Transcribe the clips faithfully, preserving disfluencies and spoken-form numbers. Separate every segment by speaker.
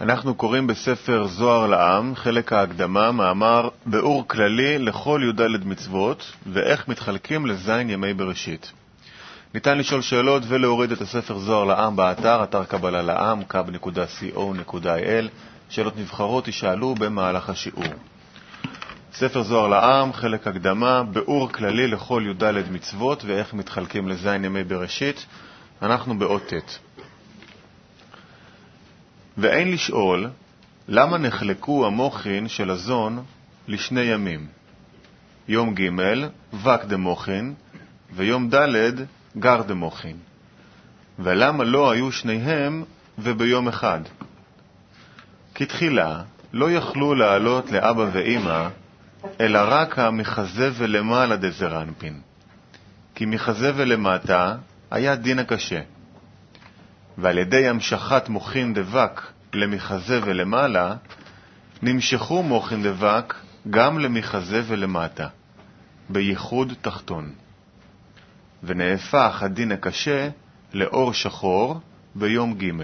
Speaker 1: אנחנו קוראים בספר זוהר לעם, חלק ההקדמה, מאמר באור כללי לכל י"ד מצוות ואיך מתחלקים לזין ימי בראשית. ניתן לשאול שאלות ולהוריד את הספר זוהר לעם באתר, אתר קבלה לעם, קאב נקודה סי או נקודה איי אל. שאלות נבחרות ישאלו במהלך השיעור. ספר זוהר לעם, חלק הקדמה, באור כללי לכל י"ד מצוות ואיך מתחלקים לזין ימי בראשית. אנחנו באות ט'. ואין לשאול למה נחלקו המוחין של הזון לשני ימים, יום ג' וק דמוחין ויום ד' גר דמוחין, ולמה לא היו שניהם וביום אחד? כי תחילה לא יכלו לעלות לאבא ואמא אלא רק המחזה ולמעלה דזרנפין, כי מחזה ולמטה היה דין הקשה, ועל ידי המשכת מוחין דבק למחזה ולמעלה נמשכו מוחין דבק גם למחזה ולמטה בייחוד תחתון, ונהפך הדין הקשה לאור שחור ביום ג'.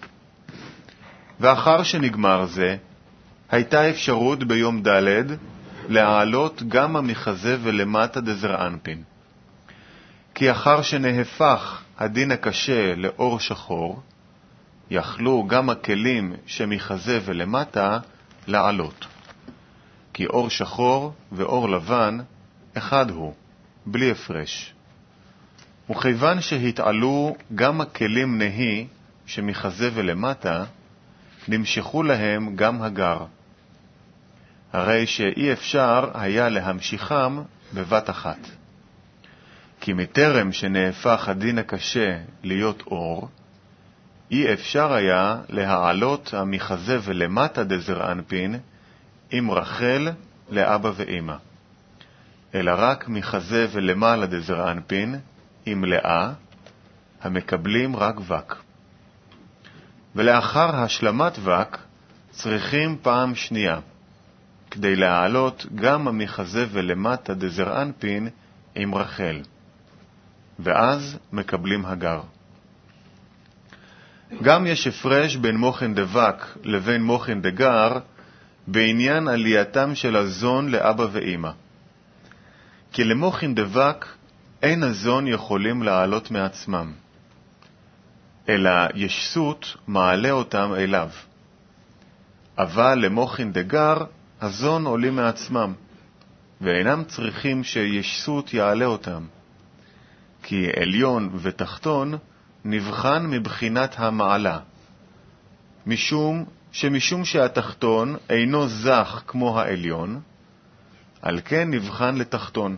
Speaker 1: ואחר שנגמר זה הייתה אפשרות ביום ד' להעלות גם המחזה ולמטה דזרענפין, כי אחר שנהפך הדין הקשה לאור שחור יכלו גם הכלים שמחזה ולמטה לעלות, כי אור שחור ואור לבן אחד הוא, בלי הפרש. וכיוון שהתעלו גם הכלים נהי שמחזה ולמטה, נמשכו להם גם הגר, הרי שאי אפשר היה להמשיכם בבת אחת. כי מטרם שנהפך הדין הקשה להיות אור, אי אפשר היה להעלות המחזה ולמטה דזרענפין עם רחל לאבא ואמא, אלא רק מחזה ולמעלה דזרענפין עם לאה, המקבלים רק וק. ולאחר השלמת וק צריכים פעם שנייה, כדי להעלות גם המחזה ולמטה דזרענפין עם רחל, ואז מקבלים הגר. גם יש הפרש בין מוחין דבק לבין מוחין דגר בעניין עלייתם של הזון לאבא ואמא. כי למוחין דבק אין הזון יכולים לעלות מעצמם, אלא ישסות מעלה אותם אליו. אבל למוחין דגר הזון עולים מעצמם, ואינם צריכים שישסות יעלה אותם, כי עליון ותחתון נבחן מבחינת המעלה, משום שמשום שהתחתון אינו זך כמו העליון, על כן נבחן לתחתון.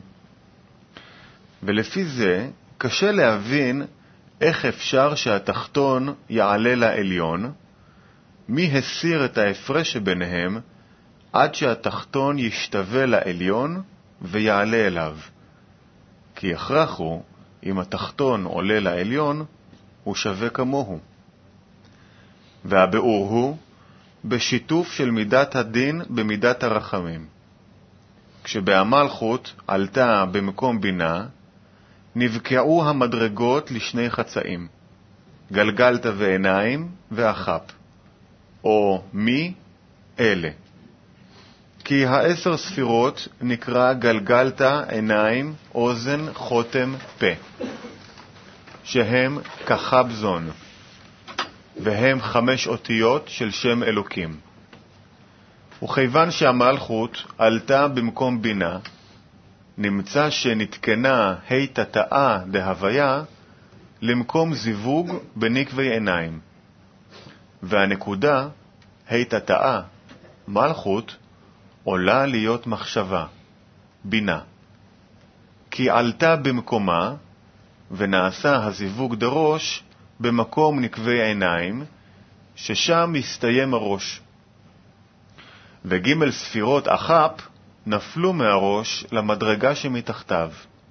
Speaker 1: ולפי זה קשה להבין איך אפשר שהתחתון יעלה לעליון, מי הסיר את ההפרש שביניהם עד שהתחתון ישתווה לעליון ויעלה אליו. כי הכרח הוא, אם התחתון עולה לעליון, הוא שווה כמוהו. והביאור הוא בשיתוף של מידת הדין במידת הרחמים. כשבהמלכות עלתה במקום בינה, נבקעו המדרגות לשני חצאים, גלגלת ועיניים ואחפ, או מי אלה. כי העשר ספירות נקרא גלגלת, עיניים, אוזן, חותם, פה, שהם כחבזון, והם חמש אותיות של שם אלוקים. וכיוון שהמלכות עלתה במקום בינה, נמצא שנתקנה ה' תתאה דהוויה למקום זיווג בנקבי עיניים, והנקודה ה' תתאה מלכות עולה להיות מחשבה, בינה, כי עלתה במקומה ונעשה הזיווג דראש במקום נקבי עיניים, ששם מסתיים הראש. וג' ספירות אחפ נפלו מהראש למדרגה שמתחתיו,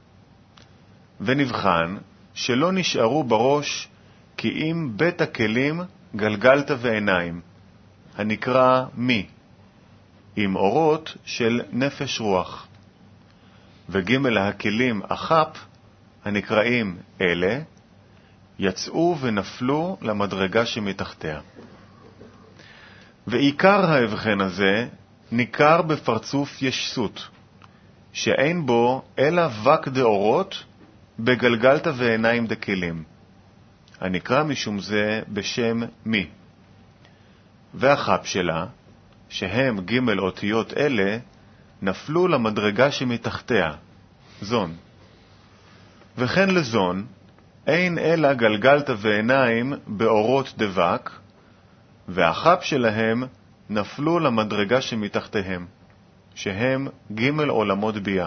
Speaker 1: ונבחן שלא נשארו בראש כי אם בית הכלים גלגלת ועיניים, הנקרא מי, עם אורות של נפש רוח. וג' הכלים אחפ, הנקראים אלה, יצאו ונפלו למדרגה שמתחתיה. ועיקר ההבחן הזה ניכר בפרצוף ישסות, שאין בו אלא וק דאורות בגלגלת ועיניים דקלים, הנקרא משום זה בשם מי. והחפ שלה, שהם ג' אותיות אלה, נפלו למדרגה שמתחתיה, זון. וכן לזון, אין אלא גלגלת ועיניים באורות דבק, והחפ שלהם נפלו למדרגה שמתחתיהם, שהם ג' עולמות בייה.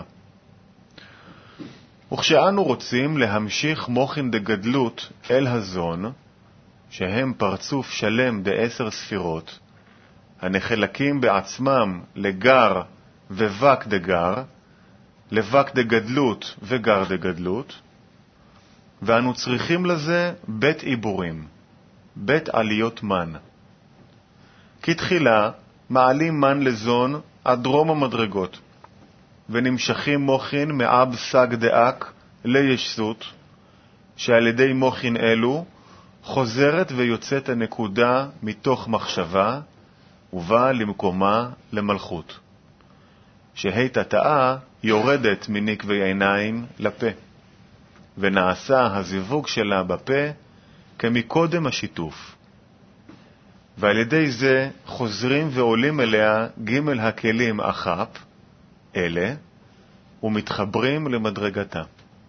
Speaker 1: וכשאנו רוצים להמשיך מוחין דגדלות אל הזון, שהם פרצוף שלם בעשר ספירות, הנחלקים בעצמם לגר וווק דגר, לווק דגדלות וגר דגדלות, ואנו צריכים לזה בית עיבורים, בית עליות מן. כתחילה מעלים מן לזון עד דרום המדרגות, ונמשכים מוחין מאב סג דאק לישסות, שעל ידי מוחין אלו חוזרת ויוצאת הנקודה מתוך מחשבה, ובאה למקומה למלכות, שהי תתאה יורדת מנקבי עיניים לפה, ונעשה הזיווג שלה בפה כמקודם השיתוף. ועל ידי זה חוזרים ועולים אליה ג' הכלים החפ, אלה, ומתחברים למדרגתה.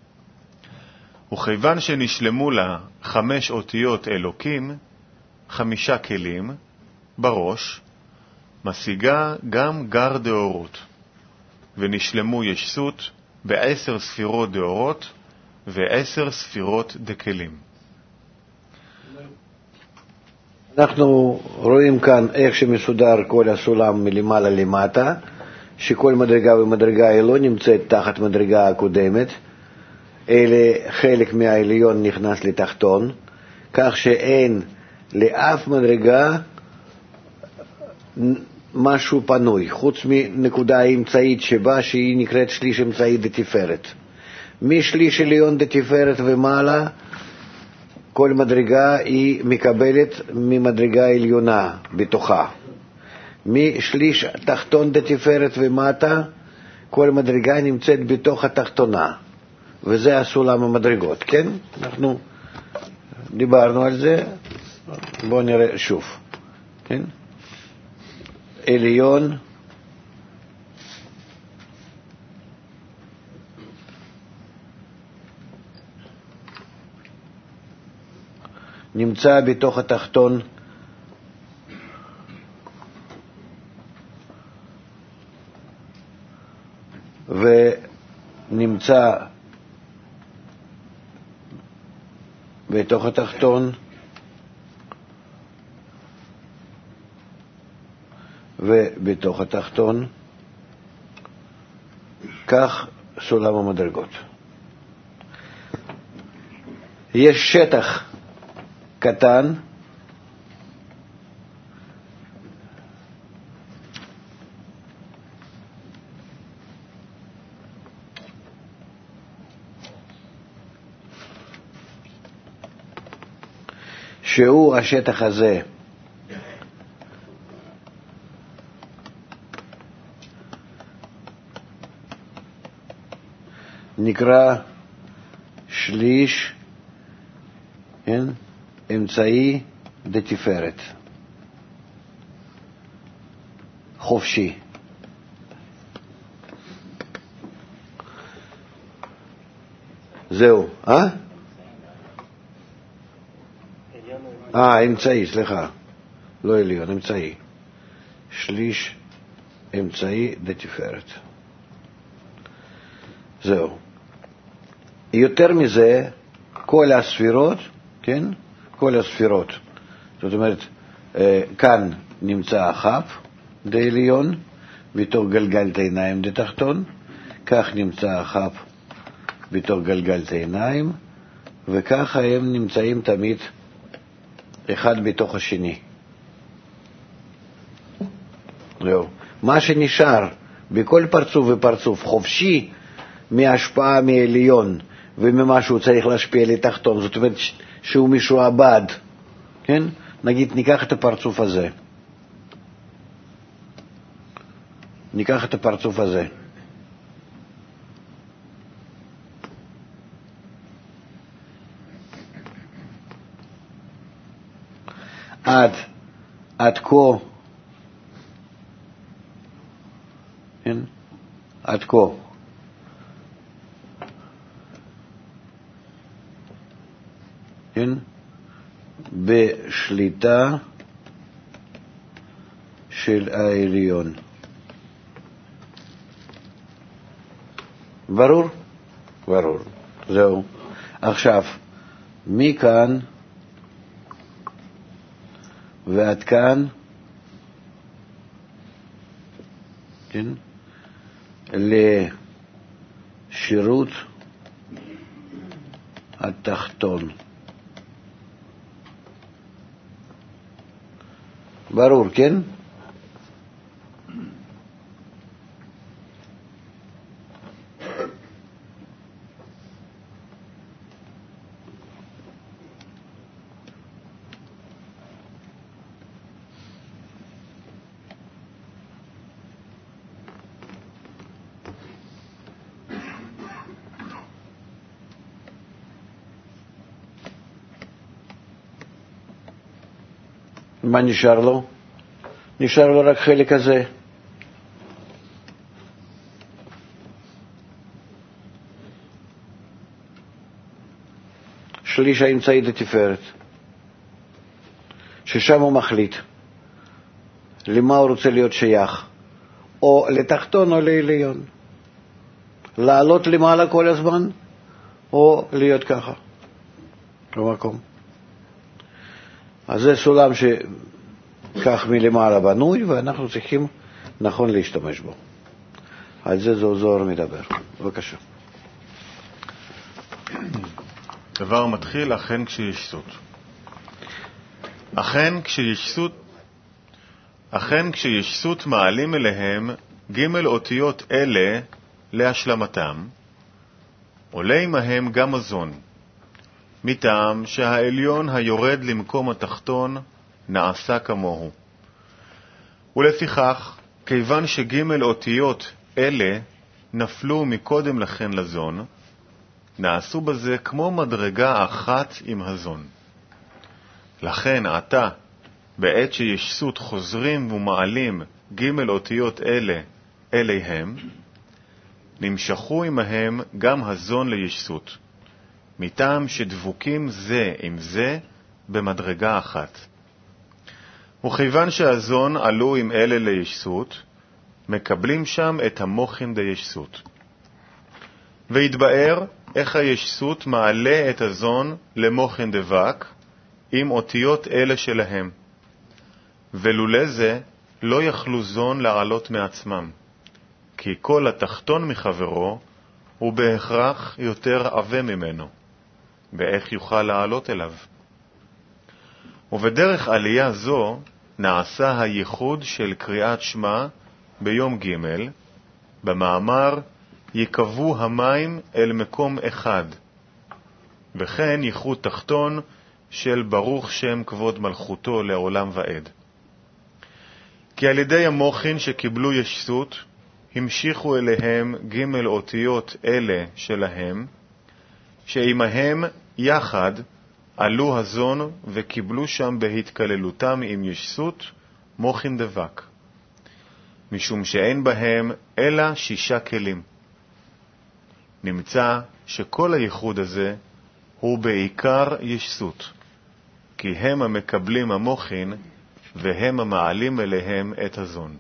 Speaker 1: וכיוון שנשלמו לה חמש אותיות אלוקים, חמישה כלים, בראש, משיגה גם גר דאורות, ונשלמו ישסות בעשר ספירות דאורות ועשר ספירות דקלים.
Speaker 2: אנחנו רואים כאן איך שמסודר כל הסולם מלמעלה למטה, שכל מדרגה ומדרגה היא לא נמצאת תחת מדרגה הקודמת, אלא חלק מהעליון נכנס לתחתון, כך שאין לאף מדרגה משהו פנוי, חוץ מנקודה האמצעית שבה שהיא נקראת שליש אמצעי דתפארת. משליש עליון דתפארת ומעלה, כל מדרגה היא מקבלת ממדרגה עליונה בתוכה. משליש תחתון דתפארת ומטה, כל מדרגה נמצאת בתוך התחתונה. וזה הסולם המדרגות, כן? אנחנו דיברנו על זה, בואו נראה שוב, כן? עליון, נמצא בתוך התחתון, ונמצא בתוך התחתון, ובתוך התחתון, כך סולם המדרגות. יש שטח קטן שהוא השטח הזה נקרא שליש, כן? אמצעי דתפארת, חופשי. זהו, אה? אה, אמצעי, סליחה. לא עליון, אמצעי. שליש אמצעי דתפארת. זהו. יותר מזה, כל הספירות, כן? כל הספירות. זאת אומרת, כאן נמצא החפ דעליון, בתור גלגלת עיניים דתחתון, כך נמצא החפ בתור גלגלת עיניים, וככה הם נמצאים תמיד אחד בתוך השני. זהו. מה שנשאר בכל פרצוף ופרצוף חופשי מהשפעה מעליון וממה שהוא צריך להשפיע לתחתון, זאת אומרת שהוא משועבד, כן? נגיד ניקח את הפרצוף הזה, ניקח את הפרצוף הזה. עד, עד כה, כן? עד כה. כן? בשליטה של העליון. ברור? ברור. זהו. עכשיו, מכאן ועד כאן, כן? לשירות התחתון. ברור, כן? מה נשאר לו? נשאר לו רק חלק הזה. שליש האמצעי לתפארת. ששם הוא מחליט למה הוא רוצה להיות שייך, או לתחתון או לעליון. לעלות למעלה כל הזמן, או להיות ככה, במקום. אז זה סולם שכך מלמעלה בנוי, ואנחנו צריכים נכון להשתמש בו. על זה זוהר מדבר. בבקשה.
Speaker 1: דבר מתחיל, אכן כשיש סות. אכן כשיש סות, אכן כשיש סות מעלים אליהם ג' אותיות אלה להשלמתם, עולה עמהם גם מזון, מטעם שהעליון היורד למקום התחתון נעשה כמוהו. ולפיכך, כיוון שג' אותיות אלה נפלו מקודם לכן לזון, נעשו בזה כמו מדרגה אחת עם הזון. לכן עתה, בעת שיש סות חוזרים ומעלים ג' אותיות אלה אליהם, נמשכו עמהם גם הזון לישסות, מטעם שדבוקים זה עם זה במדרגה אחת. וכיוון שהזון עלו עם אלה לישסות, מקבלים שם את המוחין דישסות. והתבאר איך הישסות מעלה את הזון למוחין דבק עם אותיות אלה שלהם. ולולא זה לא יכלו זון לעלות מעצמם, כי כל התחתון מחברו הוא בהכרח יותר עבה ממנו, ואיך יוכל לעלות אליו. ובדרך עלייה זו נעשה הייחוד של קריאת שמה ביום ג' במאמר יקבו המים אל מקום אחד, וכן ייחוד תחתון של ברוך שם כבוד מלכותו לעולם ועד. כי על ידי המוחין שקיבלו ישסות המשיכו אליהם ג' אותיות אלה שלהם, שעימהם יחד עלו הזון וקיבלו שם בהתקללותם עם ישסות מוחין דבק, משום שאין בהם אלא שישה כלים. נמצא שכל הייחוד הזה הוא בעיקר ישסות, כי הם המקבלים המוחין והם המעלים אליהם את הזון.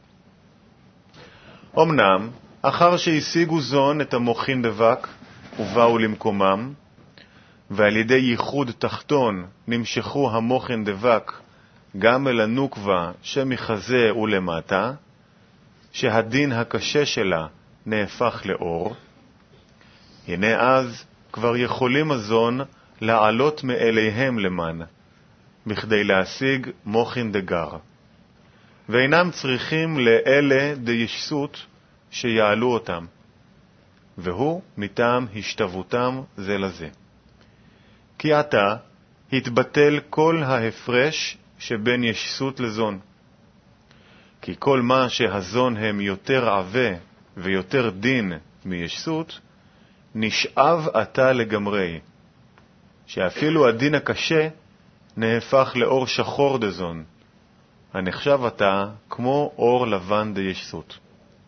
Speaker 1: אמנם, אחר שהשיגו זון את המוחין דבק ובאו למקומם, ועל ידי ייחוד תחתון נמשכו המוחין דבק גם אל הנוקבה שמחזה ולמטה, שהדין הקשה שלה נהפך לאור, הנה אז כבר יכולים הזון לעלות מאליהם למען, בכדי להשיג מוחין דגר, ואינם צריכים לאלה דישסות שיעלו אותם, והוא מטעם השתוותם זה לזה. כי עתה התבטל כל ההפרש שבין ישסות לזון, כי כל מה שהזון הם יותר עווה ויותר דין מישסות, נשאב עתה לגמרי, שאפילו הדין הקשה נהפך לאור שחור דזון, הנחשב עתה כמו אור לבן דישסות.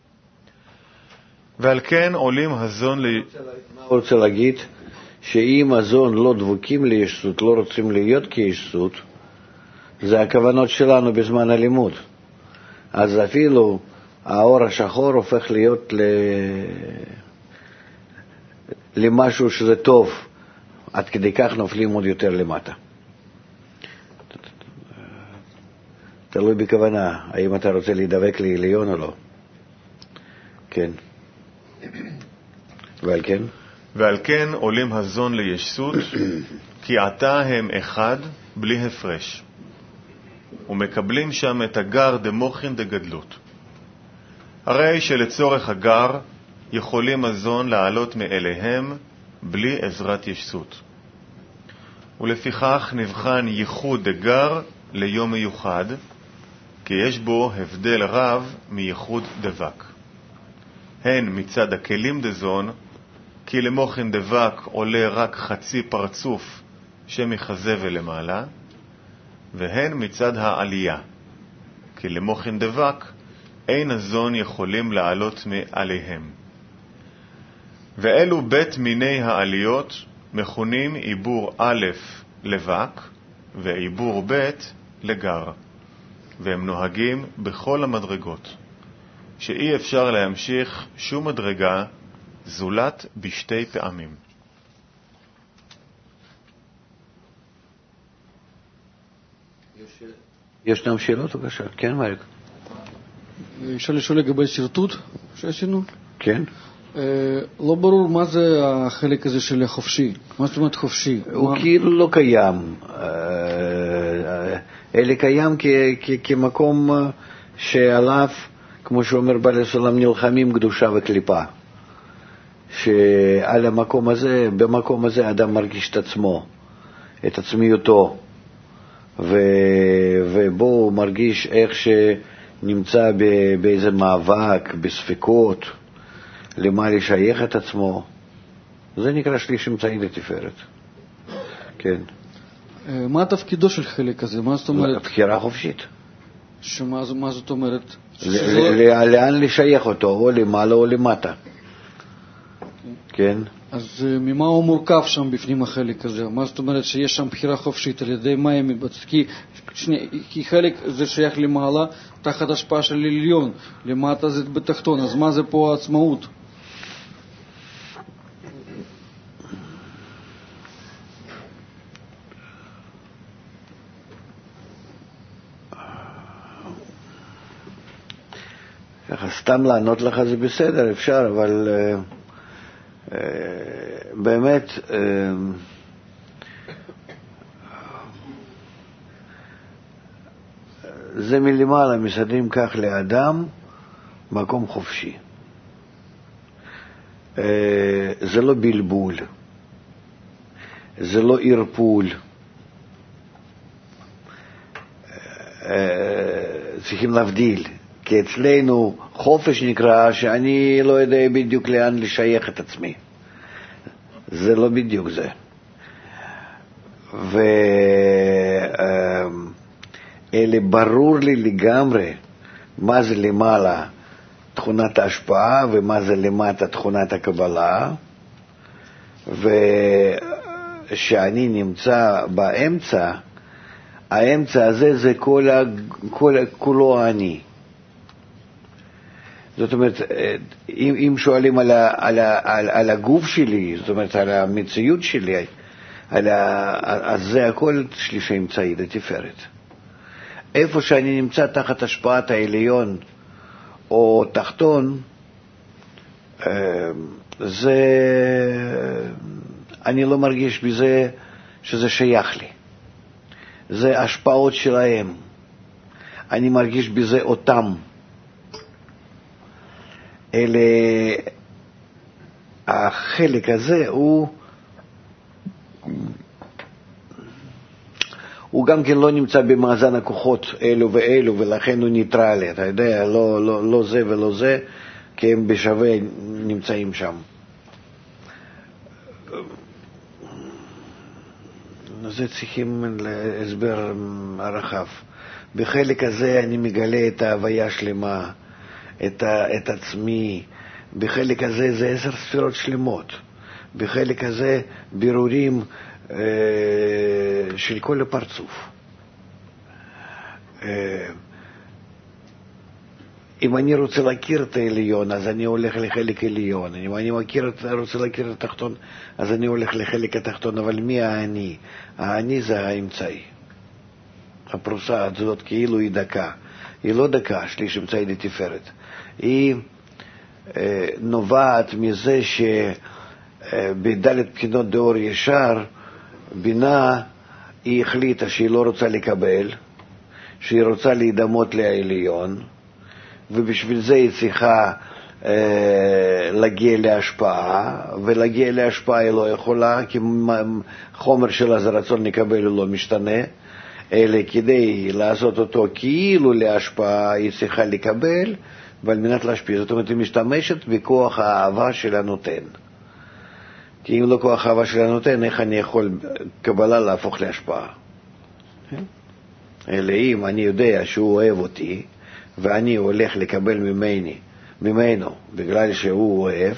Speaker 1: ועל כן עולים הזון ל...
Speaker 2: מה רוצה להגיד? שאם הזון לא דבוקים לישסות, לא רוצים להיות כישסות, זה הכוונות שלנו בזמן הלימוד. אז אפילו האור השחור הופך להיות ל... למשהו שזה טוב, עד כדי כך נופלים עוד יותר למטה. תלוי בכוונה, האם אתה רוצה להידבק לעליון או לא. כן. ועל כן?
Speaker 1: ועל כן עולים הזון לישסות, כי עתה הם אחד בלי הפרש, ומקבלים שם את הגר דמוכין דגדלות. הרי שלצורך הגר יכולים הזון לעלות מאליהם בלי עזרת ישסות. ולפיכך נבחן ייחוד דגר ליום מיוחד, כי יש בו הבדל רב מייחוד דבק. הן מצד הכלים דזון, כי למוכן דבק עולה רק חצי פרצוף שמחזה ולמעלה, והן מצד העלייה, כי למוכן דבק אין הזון יכולים לעלות מעליהם. ואלו בית מיני העליות מכונים עיבור א' לבק ועיבור ב' לגר, והם נוהגים בכל המדרגות, שאי אפשר להמשיך שום מדרגה זולת בשתי פעמים.
Speaker 2: ישנם שאלות בבקשה? כן, מריק.
Speaker 3: אפשר לשאול לגבי שרטוט שעשינו?
Speaker 2: כן.
Speaker 3: לא ברור מה זה החלק הזה של החופשי. מה זאת אומרת חופשי?
Speaker 2: הוא כאילו לא קיים. אלא קיים כמקום שעליו, כמו שאומר בעל הסולם, נלחמים קדושה וקליפה. שעל המקום הזה, במקום הזה אדם מרגיש את עצמו, את עצמיותו, ו... ובו הוא מרגיש איך שנמצא ב... באיזה מאבק, בספקות, למה לשייך את עצמו. זה נקרא שליש אמצעי לתפארת. כן.
Speaker 3: מה תפקידו של חלק הזה? מה זאת אומרת?
Speaker 2: בחירה חופשית.
Speaker 3: שמה מה זאת אומרת?
Speaker 2: לאן לשייך אותו, או למעלה או למטה. כן.
Speaker 3: אז ממה הוא מורכב שם בפנים החלק הזה? מה זאת אומרת שיש שם בחירה חופשית? על ידי מה הם מתבצעים? כי, כי חלק זה שייך למעלה תחת השפעה של עליון, למטה זה בתחתון, אז מה זה פה העצמאות?
Speaker 2: ככה סתם לענות לך זה בסדר, אפשר, אבל uh, uh, באמת uh, זה מלמעלה מסדרים כך לאדם מקום חופשי. Uh, זה לא בלבול, זה לא ערפול. Uh, צריכים להבדיל. כי אצלנו חופש נקרא שאני לא יודע בדיוק לאן לשייך את עצמי. זה לא בדיוק זה. ואלה ברור לי לגמרי מה זה למעלה תכונת ההשפעה ומה זה למטה תכונת הקבלה, ושאני נמצא באמצע, האמצע הזה זה כל, כל, כולו אני. זאת אומרת, אם, אם שואלים על, ה, על, ה, על, על הגוף שלי, זאת אומרת, על המציאות שלי, על ה, אז זה הכל שלישי אמצעי לתפארת. איפה שאני נמצא תחת השפעת העליון או תחתון, זה, אני לא מרגיש בזה שזה שייך לי. זה השפעות שלהם. אני מרגיש בזה אותם. אלה, החלק הזה הוא, הוא גם כן לא נמצא במאזן הכוחות אלו ואלו, ולכן הוא ניטרלי, אתה יודע, לא, לא, לא זה ולא זה, כי הם בשווה נמצאים שם. זה צריכים להסבר הרחב. בחלק הזה אני מגלה את ההוויה שלמה, את, ה, את עצמי. בחלק הזה זה עשר ספירות שלמות. בחלק הזה בירורים אה, של כל הפרצוף. אה, אם אני רוצה להכיר את העליון, אז אני הולך לחלק עליון. אם אני מכיר, רוצה להכיר את התחתון, אז אני הולך לחלק התחתון. אבל מי האני? האני זה האמצעי. הפרוסה הזאת כאילו היא דקה. היא לא דקה, שליש אמצעי לתפארת. היא אה, נובעת מזה שבדלת בחינות דאור ישר, בינה היא החליטה שהיא לא רוצה לקבל, שהיא רוצה להידמות לעליון, ובשביל זה היא צריכה אה, להגיע להשפעה, ולהגיע להשפעה היא לא יכולה, כי חומר שלה זה רצון לקבל הוא לא משתנה, אלא כדי לעשות אותו כאילו להשפעה היא צריכה לקבל, ועל מנת להשפיע. זאת אומרת, היא משתמשת בכוח האהבה של הנותן. כי אם לא כוח האהבה של הנותן, איך אני יכול קבלה להפוך להשפעה? אלא אם אני יודע שהוא אוהב אותי, ואני הולך לקבל ממני, ממנו, בגלל שהוא אוהב,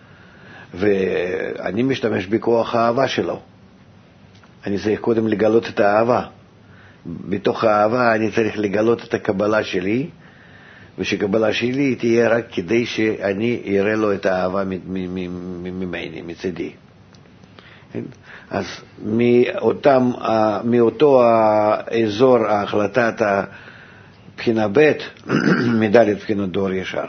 Speaker 2: ואני משתמש בכוח האהבה שלו. אני צריך קודם לגלות את האהבה. בתוך האהבה אני צריך לגלות את הקבלה שלי, ושקבלה שלי תהיה רק כדי שאני אראה לו את האהבה ממני, מצדי. אז מאותם, מאותו האזור, ההחלטת הבחינה ב' מדלת בחינות דאור ישר,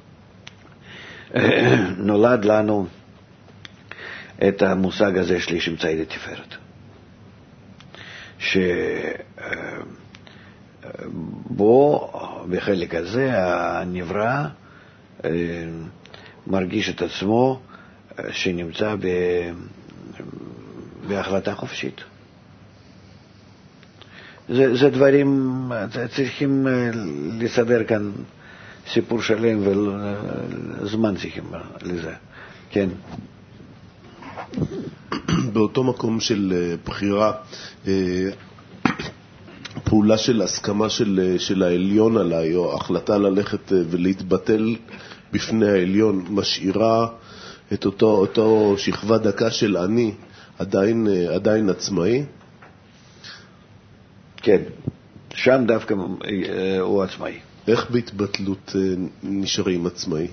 Speaker 2: נולד לנו את המושג הזה שליש אמצעי לתפארת, שבו בחלק הזה הנברא מרגיש את עצמו שנמצא ב... בהחלטה חופשית. זה, זה דברים, צריכים לסדר כאן סיפור שלם וזמן צריכים לזה. כן.
Speaker 4: באותו מקום של בחירה, פעולה של הסכמה של, של העליון עליי, או החלטה ללכת ולהתבטל בפני העליון, משאירה את אותו, אותו שכבה דקה של אני, עדיין, עדיין עצמאי?
Speaker 2: כן, שם דווקא הוא עצמאי.
Speaker 4: איך בהתבטלות נשארים עצמאי?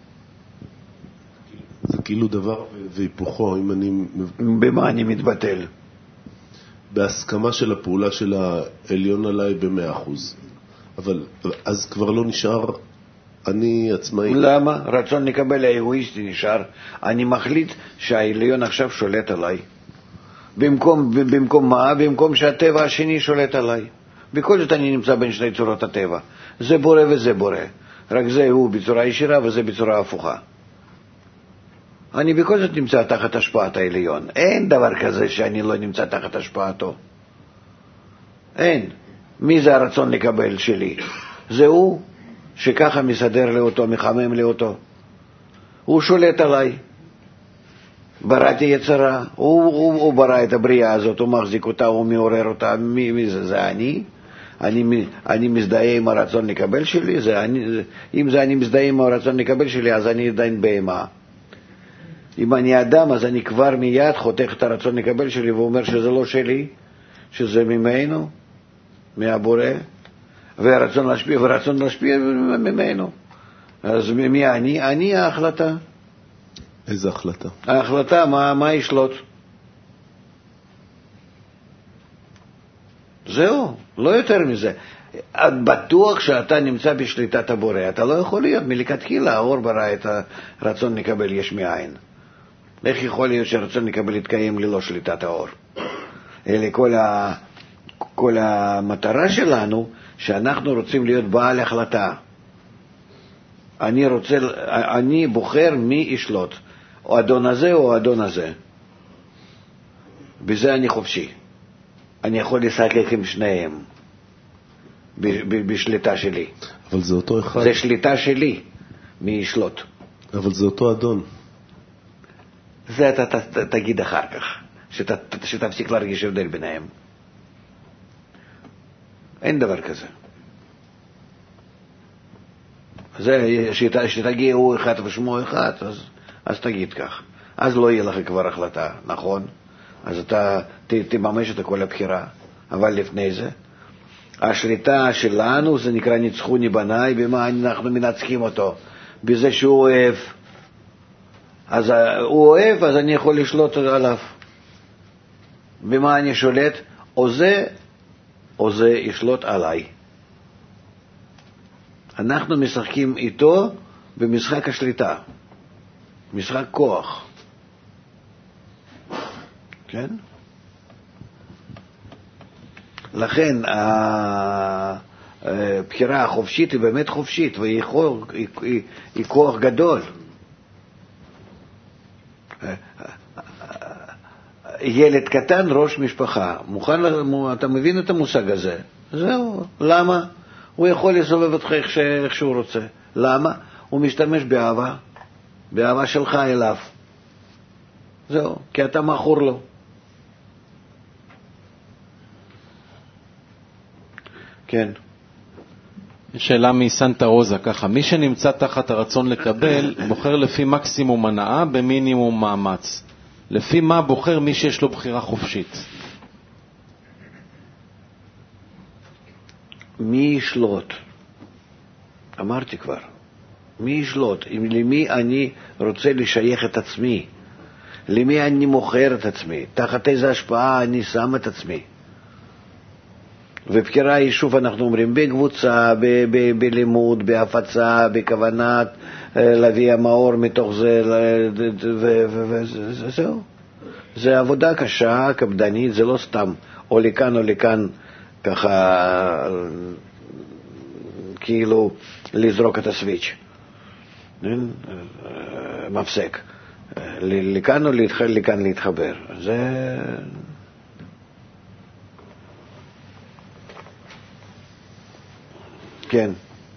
Speaker 4: זה כאילו דבר והיפוכו, אם אני...
Speaker 2: במה אני מתבטל?
Speaker 4: בהסכמה של הפעולה של העליון עליי במאה אחוז. אבל אז כבר לא נשאר אני עצמאי.
Speaker 2: למה? רצון לקבל האגואיסטי נשאר. אני מחליט שהעליון עכשיו שולט עליי. במקום, במקום מה? במקום שהטבע השני שולט עליי. בכל זאת אני נמצא בין שני צורות הטבע. זה בורא וזה בורא. רק זה הוא בצורה ישירה וזה בצורה הפוכה. אני בכל זאת נמצא תחת השפעת העליון. אין דבר כזה שאני לא נמצא תחת השפעתו. אין. מי זה הרצון לקבל שלי? זה הוא שככה מסדר לי אותו, מחמם לי אותו. הוא שולט עליי. בראתי יצרה. הוא, הוא, הוא ברא את הבריאה הזאת, הוא מחזיק אותה, הוא מעורר אותה. מי, מי זה? זה אני. אני, אני מזדהה עם הרצון לקבל שלי. זה אני, זה, אם זה אני מזדהה עם הרצון לקבל שלי, אז אני עדיין בהמה. אם אני אדם, אז אני כבר מיד חותך את הרצון לקבל שלי ואומר שזה לא שלי, שזה ממנו, מהבורא, והרצון להשפיע, ורצון להשפיע ממנו. אז מי אני? אני ההחלטה.
Speaker 4: איזה החלטה?
Speaker 2: ההחלטה, מה, מה ישלוט? זהו, לא יותר מזה. בטוח שאתה נמצא בשליטת הבורא. אתה לא יכול להיות מלכתחילה, האור ברא את הרצון לקבל יש מאין. איך יכול להיות שהרצון לקבל להתקיים ללא שליטת האור? אלה כל, ה... כל המטרה שלנו, שאנחנו רוצים להיות בעל החלטה. אני רוצה, אני בוחר מי ישלוט, או אדון הזה או אדון הזה. בזה אני חופשי. אני יכול לשחק עם שניהם בשליטה שלי.
Speaker 4: אבל זה אותו אחד.
Speaker 2: זה שליטה שלי, מי ישלוט.
Speaker 4: אבל זה אותו אדון.
Speaker 2: זה אתה ת, ת, תגיד אחר כך, שת, שתפסיק להרגיש הבדל ביניהם. אין דבר כזה. זה שת, שתגיע הוא אחד ושמו אחד, אז, אז תגיד כך. אז לא יהיה לך כבר החלטה, נכון? אז אתה ת, תממש את כל הבחירה. אבל לפני זה, השליטה שלנו זה נקרא ניצחוני בניי, במה אנחנו מנצחים אותו? בזה שהוא אוהב. אז הוא אוהב, אז אני יכול לשלוט עליו. במה אני שולט? או זה, או זה ישלוט עליי. אנחנו משחקים איתו במשחק השליטה. משחק כוח. כן? לכן הבחירה החופשית היא באמת חופשית, והיא היא, היא, היא כוח גדול. ילד קטן, ראש משפחה. מוכן, אתה מבין את המושג הזה? זהו. למה? הוא יכול לסובב אותך איך, איך שהוא רוצה. למה? הוא משתמש באהבה. באהבה שלך אליו. זהו. כי אתה מכור לו. כן.
Speaker 5: שאלה מסנטה רוזה, ככה, מי שנמצא תחת הרצון לקבל, בוחר לפי מקסימום הנאה במינימום מאמץ. לפי מה בוחר מי שיש לו בחירה חופשית?
Speaker 2: מי ישלוט? אמרתי כבר. מי ישלוט? למי אני רוצה לשייך את עצמי? למי אני מוכר את עצמי? תחת איזו השפעה אני שם את עצמי? ובחירה היא, שוב אנחנו אומרים, בקבוצה, ב- ב- בלימוד, בהפצה, בכוונת להביא המאור מתוך זה, וזהו. זה עבודה קשה, קפדנית, זה לא סתם או לכאן או לכאן, ככה כאילו לזרוק את הסוויץ', מפסק. לכאן או לכאן להתחבר. זה... כן.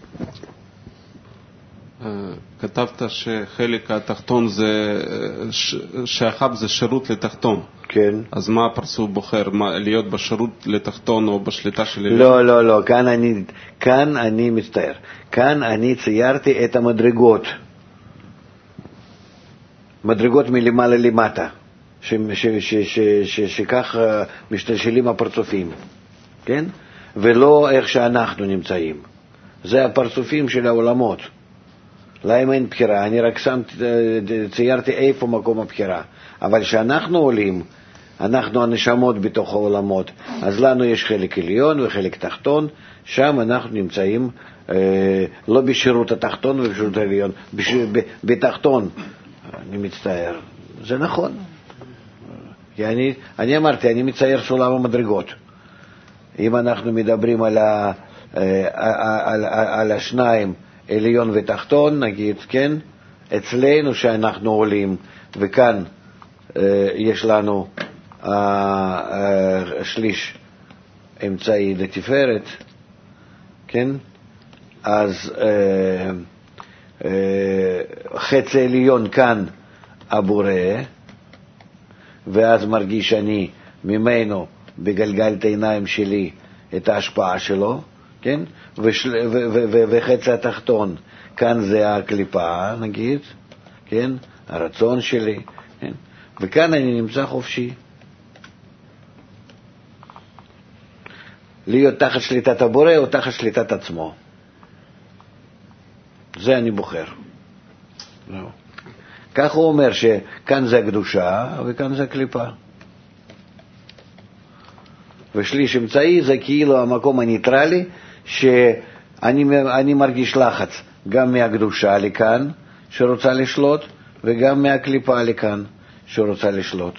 Speaker 6: כתבת שחלק התחתון זה, שאחב זה שירות לתחתון.
Speaker 2: כן.
Speaker 6: אז מה הפרצוף בוחר? מה, להיות בשירות לתחתון או בשליטה שלי?
Speaker 2: לא, לא, לא. כאן אני, כאן אני מצטער. כאן אני ציירתי את המדרגות. מדרגות מלמעלה למטה. ש, ש, ש, ש, ש, שכך משתלשלים הפרצופים. כן? ולא איך שאנחנו נמצאים. זה הפרצופים של העולמות. להם אין בחירה, אני רק שם, ציירתי איפה מקום הבחירה. אבל שאנחנו עולים, אנחנו הנשמות בתוך העולמות, אז לנו יש חלק עליון וחלק תחתון, שם אנחנו נמצאים אה, לא בשירות התחתון ובשירות העליון, בשיר, ב, בתחתון. אני מצטער, זה נכון. כי אני, אני אמרתי, אני מצייר סולם המדרגות. אם אנחנו מדברים על, ה, על, על, על השניים, עליון ותחתון, נגיד, כן? אצלנו שאנחנו עולים, וכאן יש לנו שליש אמצעי לתפארת, כן? אז חצי עליון כאן הבורא, ואז מרגיש אני ממנו בגלגל את העיניים שלי את ההשפעה שלו, כן? ושל... ו- ו- ו- וחצי התחתון, כאן זה הקליפה, נגיד, כן? הרצון שלי, כן? וכאן אני נמצא חופשי. להיות תחת שליטת הבורא או תחת שליטת עצמו. זה אני בוחר. לא. כך הוא אומר שכאן זה הקדושה וכאן זה הקליפה. ושליש אמצעי זה כאילו המקום הניטרלי, שאני אני מרגיש לחץ גם מהקדושה לכאן שרוצה לשלוט, וגם מהקליפה לכאן שרוצה לשלוט.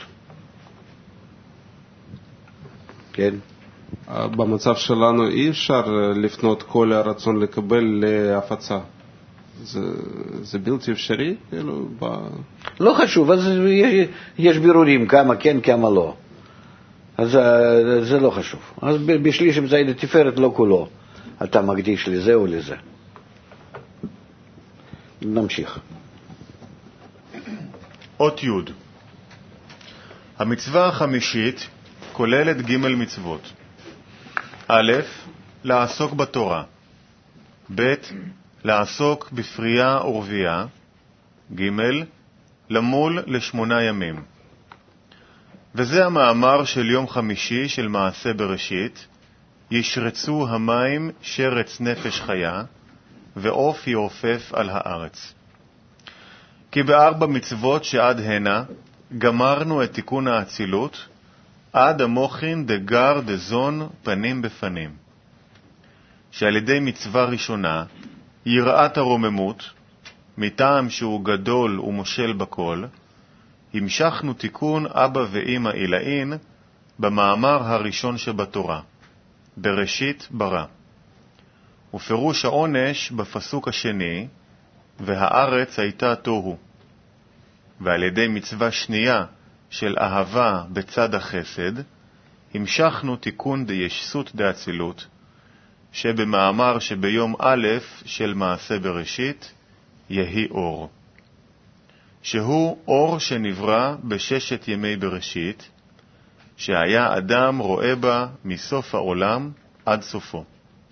Speaker 2: כן?
Speaker 6: במצב שלנו אי אפשר לפנות כל הרצון לקבל להפצה. זה, זה בלתי אפשרי? כאילו, ב...
Speaker 2: לא חשוב, אז יש, יש בירורים כמה כן, כמה לא. אז זה לא חשוב. אז בשליש אמצעי דתפארת לא כולו אתה מקדיש לזה או לזה. נמשיך.
Speaker 1: אות י'. המצווה החמישית כוללת ג' מצוות. א', לעסוק בתורה. ב', לעסוק בפרייה ורבייה. ג', למול לשמונה ימים. וזה המאמר של יום חמישי של מעשה בראשית, ישרצו המים שרץ נפש חיה, ועוף יעופף על הארץ. כי בארבע מצוות שעד הנה, גמרנו את תיקון האצילות, עד המוחין דגר דזון פנים בפנים. שעל ידי מצווה ראשונה, יראת הרוממות, מטעם שהוא גדול ומושל בכל, המשכנו תיקון אבא ואמא אילאין במאמר הראשון שבתורה, בראשית ברא. ופירוש העונש בפסוק השני, והארץ הייתה תוהו. ועל ידי מצווה שנייה של אהבה בצד החסד, המשכנו תיקון דישסות דאצילות, שבמאמר שביום א' של מעשה בראשית, יהי אור. שהוא אור שנברא בששת ימי בראשית, שהיה אדם רואה בה מסוף העולם עד סופו.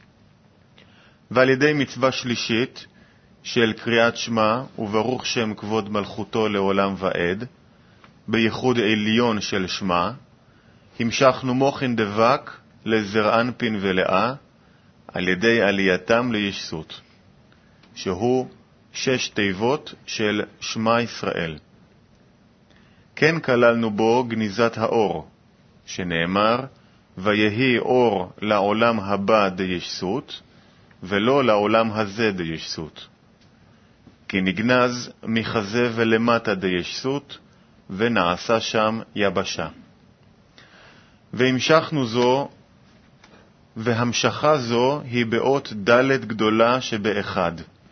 Speaker 1: ועל ידי מצווה שלישית של קריאת שמע וברוך שם כבוד מלכותו לעולם ועד, בייחוד עליון של שמע, המשכנו מוחין דבק לזרענפין ולאה, על ידי עלייתם לישסות, שהוא שש תיבות של שמע ישראל. כן כללנו בו גניזת האור, שנאמר, ויהי אור לעולם הבא דישסות, ולא לעולם הזה דישסות. כי נגנז מחזה ולמטה דישסות, ונעשה שם יבשה. והמשכנו זו, והמשכה זו היא באות ד' גדולה שבאחד,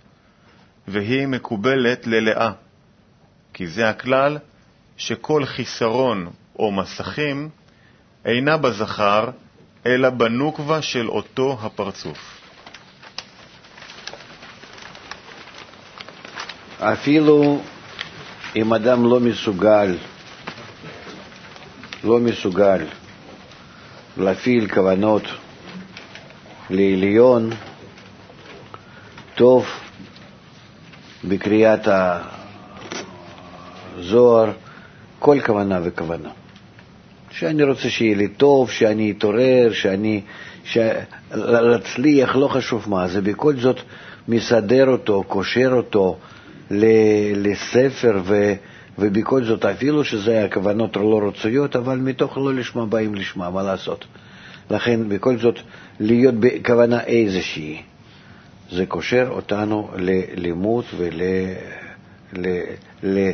Speaker 1: והיא מקובלת ללאה, כי זה הכלל שכל חיסרון או מסכים אינה בזכר, אלא בנוקבה של אותו הפרצוף.
Speaker 2: אפילו אם אדם לא מסוגל, לא מסוגל להפעיל כוונות לעליון, טוב בקריאת הזוהר כל כוונה וכוונה. שאני רוצה שיהיה לי טוב, שאני אתעורר, שאני להצליח, לא חשוב מה, זה בכל זאת מסדר אותו, קושר אותו לספר, ו, ובכל זאת אפילו שזה הכוונות לא רצויות, אבל מתוך לא לשמה באים לשמה, מה לעשות? לכן בכל זאת להיות בכוונה איזושהי, זה קושר אותנו ללימוד ול... ל... ל...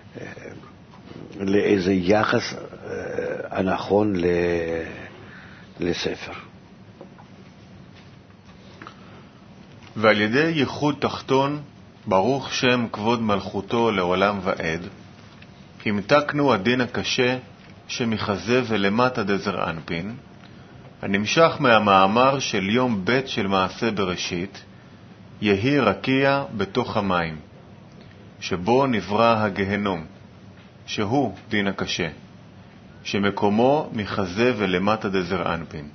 Speaker 2: לאיזה יחס הנכון לספר.
Speaker 1: ועל ידי ייחוד תחתון, ברוך שם כבוד מלכותו לעולם ועד, המתקנו הדין הקשה שמחזה ולמטה דזר אנפין, הנמשך מהמאמר של יום ב' של מעשה בראשית, יהי רקיע בתוך המים, שבו נברא הגהנום, שהוא דין הקשה, שמקומו מחזה ולמטה דזר אנפין.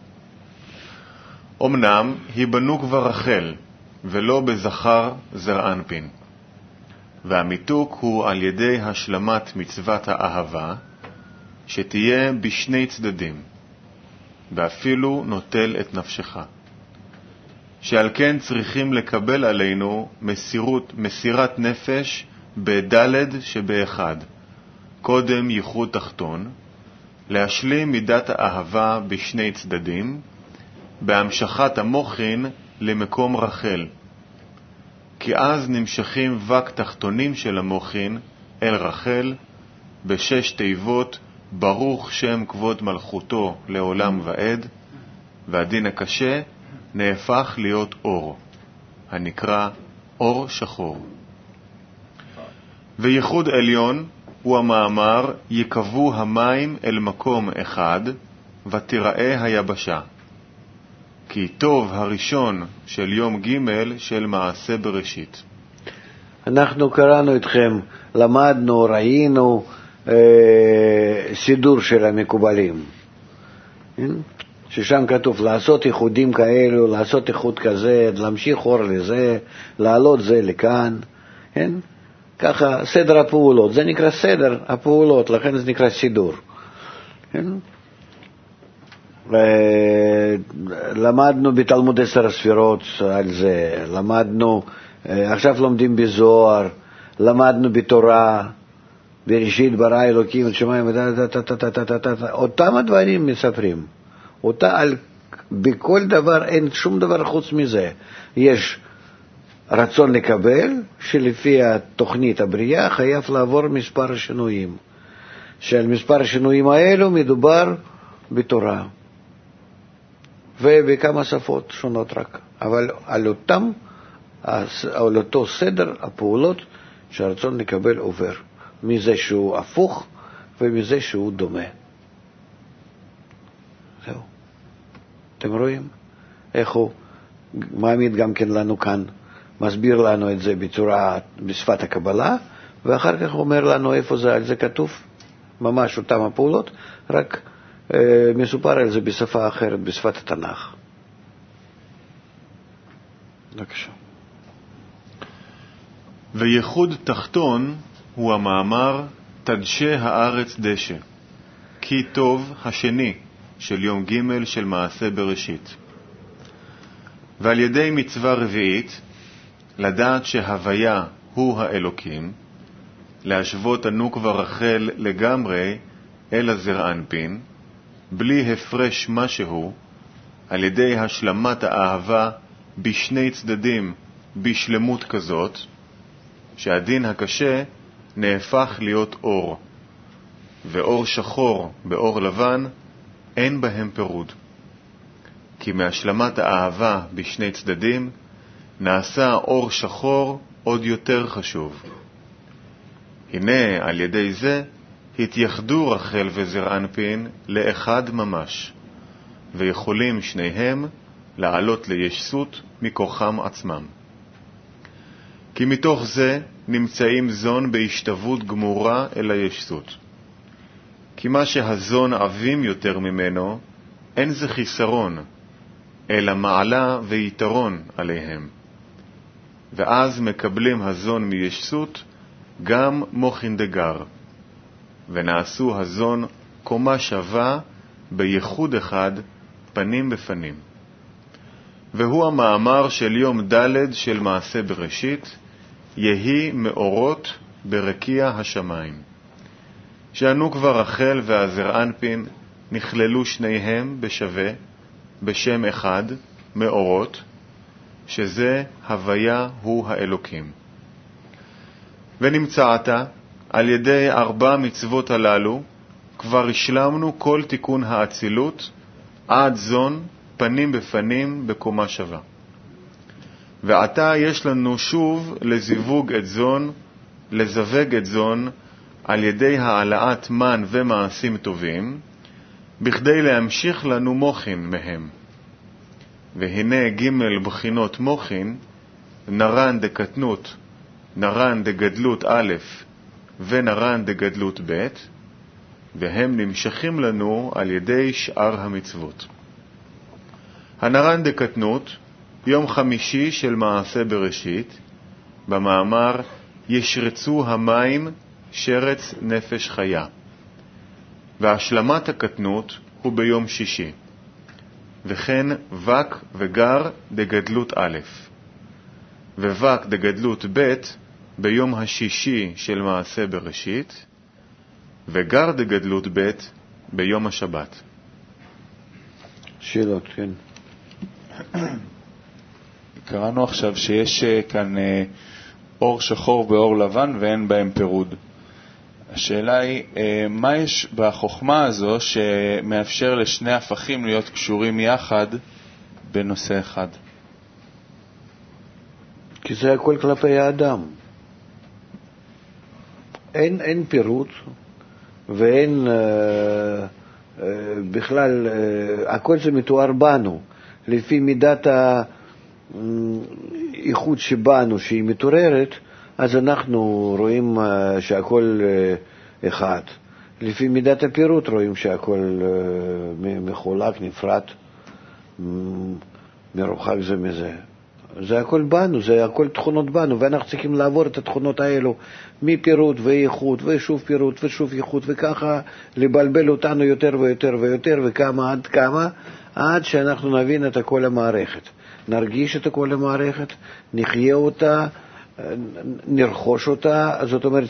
Speaker 1: אמנם היבנו כבר רחל, ולא בזכר זר אנפין, והמיתוק הוא על ידי השלמת מצוות האהבה, שתהיה בשני צדדים, ואפילו נוטל את נפשך. שעל כן צריכים לקבל עלינו מסירות, מסירת נפש בדלת שבאחד, קודם ייחוד תחתון, להשלים מידת האהבה בשני צדדים, בהמשכת המוחין למקום רחל. כי אז נמשכים וק תחתונים של המוחין אל רחל, בשש תיבות, ברוך שם כבוד מלכותו לעולם ועד, והדין הקשה נהפך להיות אור, הנקרא אור שחור. וייחוד עליון הוא המאמר יקבו המים אל מקום אחד, ותיראה היבשה. כי טוב הראשון של יום ג' של מעשה בראשית.
Speaker 2: אנחנו קראנו אתכם, למדנו, ראינו אה, סידור של המקובלים. ששם כתוב לעשות איחודים כאלו, לעשות איחוד כזה, להמשיך אור לזה, לעלות זה לכאן. כן? ככה סדר הפעולות, זה נקרא סדר הפעולות, לכן זה נקרא סידור. כן? למדנו בתלמוד עשר הספירות על זה, למדנו, עכשיו לומדים בזוהר, למדנו בתורה, בראשית ברא אלוקים את שמיים, אותם הדברים מספרים. אותה על, בכל דבר אין שום דבר חוץ מזה. יש רצון לקבל, שלפי התוכנית הבריאה חייב לעבור מספר שינויים. שעל מספר השינויים האלו מדובר בתורה. ובכמה שפות שונות רק. אבל על אותם, על אותו סדר הפעולות שהרצון לקבל עובר. מזה שהוא הפוך ומזה שהוא דומה. זהו. אתם רואים? איך הוא מעמיד גם כן לנו כאן, מסביר לנו את זה בצורה, בשפת הקבלה, ואחר כך אומר לנו איפה זה, על זה כתוב, ממש אותם הפעולות, רק אה, מסופר על זה בשפה אחרת, בשפת התנ"ך. בבקשה.
Speaker 1: וייחוד תחתון הוא המאמר תדשה הארץ דשא, כי טוב השני של יום ג' של מעשה בראשית. ועל ידי מצווה רביעית, לדעת שהוויה הוא האלוקים, להשוות הנוקבה רחל לגמרי אל הזר אנפין, בלי הפרש משהו, על ידי השלמת האהבה בשני צדדים בשלמות כזאת, שהדין הקשה נהפך להיות אור, ואור שחור באור לבן אין בהם פירוד. כי מהשלמת האהבה בשני צדדים נעשה אור שחור עוד יותר חשוב. הנה על ידי זה התייחדו רחל וזר אנפין לאחד ממש, ויכולים שניהם לעלות לישסות מכוחם עצמם. כי מתוך זה נמצאים זון בהשתוות גמורה אל הישסות. כי מה שהזון עבים יותר ממנו, אין זה חיסרון, אלא מעלה ויתרון עליהם. ואז מקבלים הזון מישסות גם מוחין דגר, ונעשו הזון קומה שווה בייחוד אחד פנים בפנים. והוא המאמר של יום ד' של מעשה בראשית, יהי מאורות ברקיע השמיים. שהנוקבה רחל והזר אנפין נכללו שניהם בשווה, בשם אחד, מאורות, שזה הוויה הוא האלוקים. ונמצאת על ידי ארבע מצוות הללו, כבר השלמנו כל תיקון האצילות, עד זון פנים בפנים בקומה שווה. ועתה יש לנו שוב לזיווג את זון, לזווג את זון, על ידי העלאת מן ומעשים טובים, בכדי להמשיך לנו מוחין מהם. והנה ג' בחינות מוחין, נרן דקטנות, נרן דגדלות א' ונרן דגדלות ב', והם נמשכים לנו על ידי שאר המצוות. הנרן דקטנות, יום חמישי של מעשה בראשית, במאמר ישרצו המים שרץ נפש חיה. והשלמת הקטנות הוא ביום שישי. וכן וק וגר דגדלות א', וווק דגדלות ב' ביום השישי של מעשה בראשית, וגר דגדלות ב' ביום השבת.
Speaker 2: שאלות, כן.
Speaker 7: קראנו עכשיו שיש כאן אור שחור ואור לבן ואין בהם פירוד. השאלה היא, מה יש בחוכמה הזו שמאפשר לשני הפכים להיות קשורים יחד בנושא אחד?
Speaker 2: כי זה הכל כלפי האדם. אין, אין פירוט ואין אה, בכלל, הכל זה מתואר בנו, לפי מידת האיכות שבנו, שהיא מתעוררת, אז אנחנו רואים שהכל אחד. לפי מידת הפירוט רואים שהכל מחולק, נפרד, מרוחק זה מזה. זה הכל בנו, זה הכל תכונות בנו, ואנחנו צריכים לעבור את התכונות האלו מפירוט ואיכות ושוב פירוט ושוב איכות, וככה לבלבל אותנו יותר ויותר ויותר, וכמה עד כמה, עד שאנחנו נבין את כל המערכת, נרגיש את כל המערכת, נחיה אותה, נרכוש אותה. זאת אומרת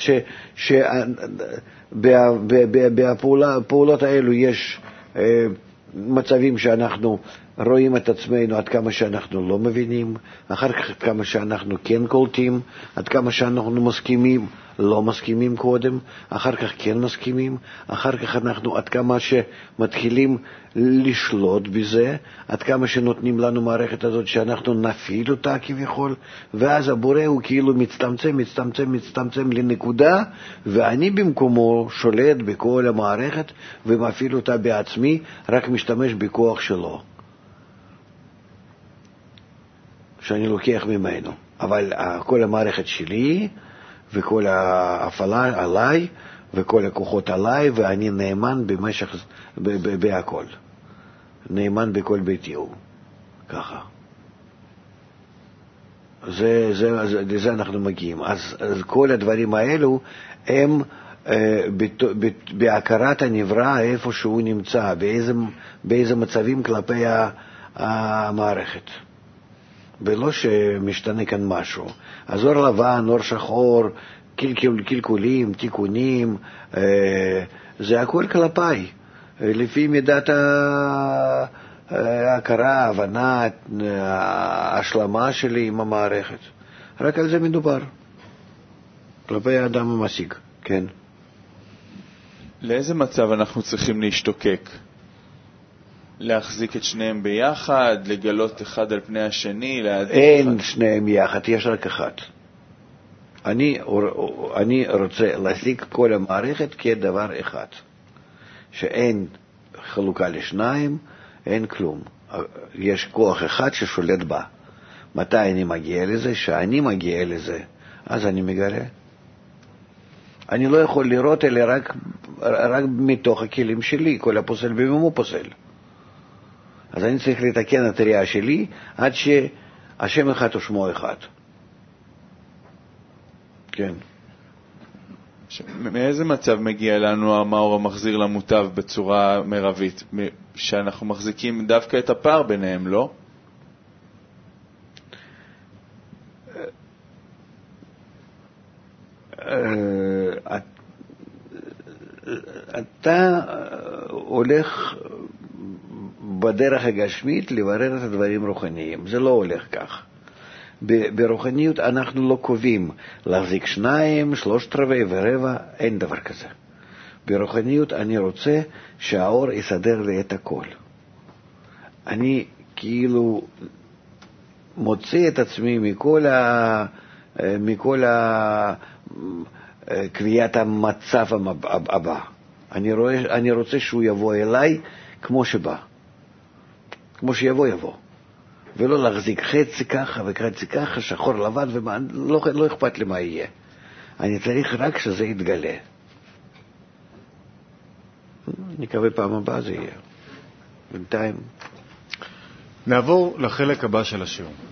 Speaker 2: שבפעולות האלו יש מצבים שאנחנו רואים את עצמנו עד כמה שאנחנו לא מבינים, אחר כך עד כמה שאנחנו כן קולטים, עד כמה שאנחנו מסכימים, לא מסכימים קודם, אחר כך כן מסכימים, אחר כך אנחנו עד כמה שמתחילים לשלוט בזה, עד כמה שנותנים לנו מערכת הזאת שאנחנו נפעיל אותה כביכול, ואז הבורא הוא כאילו מצטמצם, מצטמצם, מצטמצם לנקודה, ואני במקומו שולט בכל המערכת ומפעיל אותה בעצמי, רק משתמש בכוח שלו, שאני לוקח ממנו. אבל כל המערכת שלי וכל ההפעלה עליי וכל הכוחות עליי, ואני נאמן במשך, בהכל. נאמן בכל ביתי הוא. ככה. זה, זה, זה, לזה אנחנו מגיעים. אז, אז כל הדברים האלו הם אה, בת, בת, בהכרת הנברא איפה שהוא נמצא, באיזה, באיזה מצבים כלפי המערכת. ולא שמשתנה כאן משהו. אז אור לבן, אור שחור, קלקול, קלקולים, תיקונים, אה, זה הכל כלפיי, לפי מידת ההכרה, ההבנה, ההשלמה שלי עם המערכת. רק על זה מדובר, כלפי האדם המשיג, כן.
Speaker 7: לאיזה מצב אנחנו צריכים להשתוקק? להחזיק את שניהם ביחד, לגלות אחד על פני השני, להעדיף
Speaker 2: אין
Speaker 7: אחד?
Speaker 2: שניהם יחד, יש רק אחד. אני, אני רוצה להשיג כל המערכת כדבר אחד, שאין חלוקה לשניים, אין כלום. יש כוח אחד ששולט בה. מתי אני מגיע לזה? שאני מגיע לזה, אז אני מגלה. אני לא יכול לראות אלא רק, רק מתוך הכלים שלי, כל הפוסל במומו פוסל. אז אני צריך לתקן את הראייה שלי עד שהשם אחד ושמו אחד. כן.
Speaker 7: מאיזה מצב מגיע לנו המאור המחזיר למוטב בצורה מרבית? שאנחנו מחזיקים דווקא את הפער ביניהם, לא?
Speaker 2: אתה הולך בדרך הגשמית לברר את הדברים רוחניים. זה לא הולך כך. ברוחניות אנחנו לא קובעים להחזיק שניים, שלושת רבעי ורבע, אין דבר כזה. ברוחניות אני רוצה שהאור יסדר לי את הכל. אני כאילו מוצא את עצמי מכל ה... מכל ה... קביעת המצב הבא. אני, רואה, אני רוצה שהוא יבוא אליי כמו שבא. כמו שיבוא יבוא. ולא להחזיק חצי ככה וחצי ככה, שחור לבן, ולא לא אכפת לי מה יהיה. אני צריך רק שזה יתגלה. נקווה פעם הבאה זה יהיה. בינתיים.
Speaker 1: נעבור לחלק הבא של השיעור.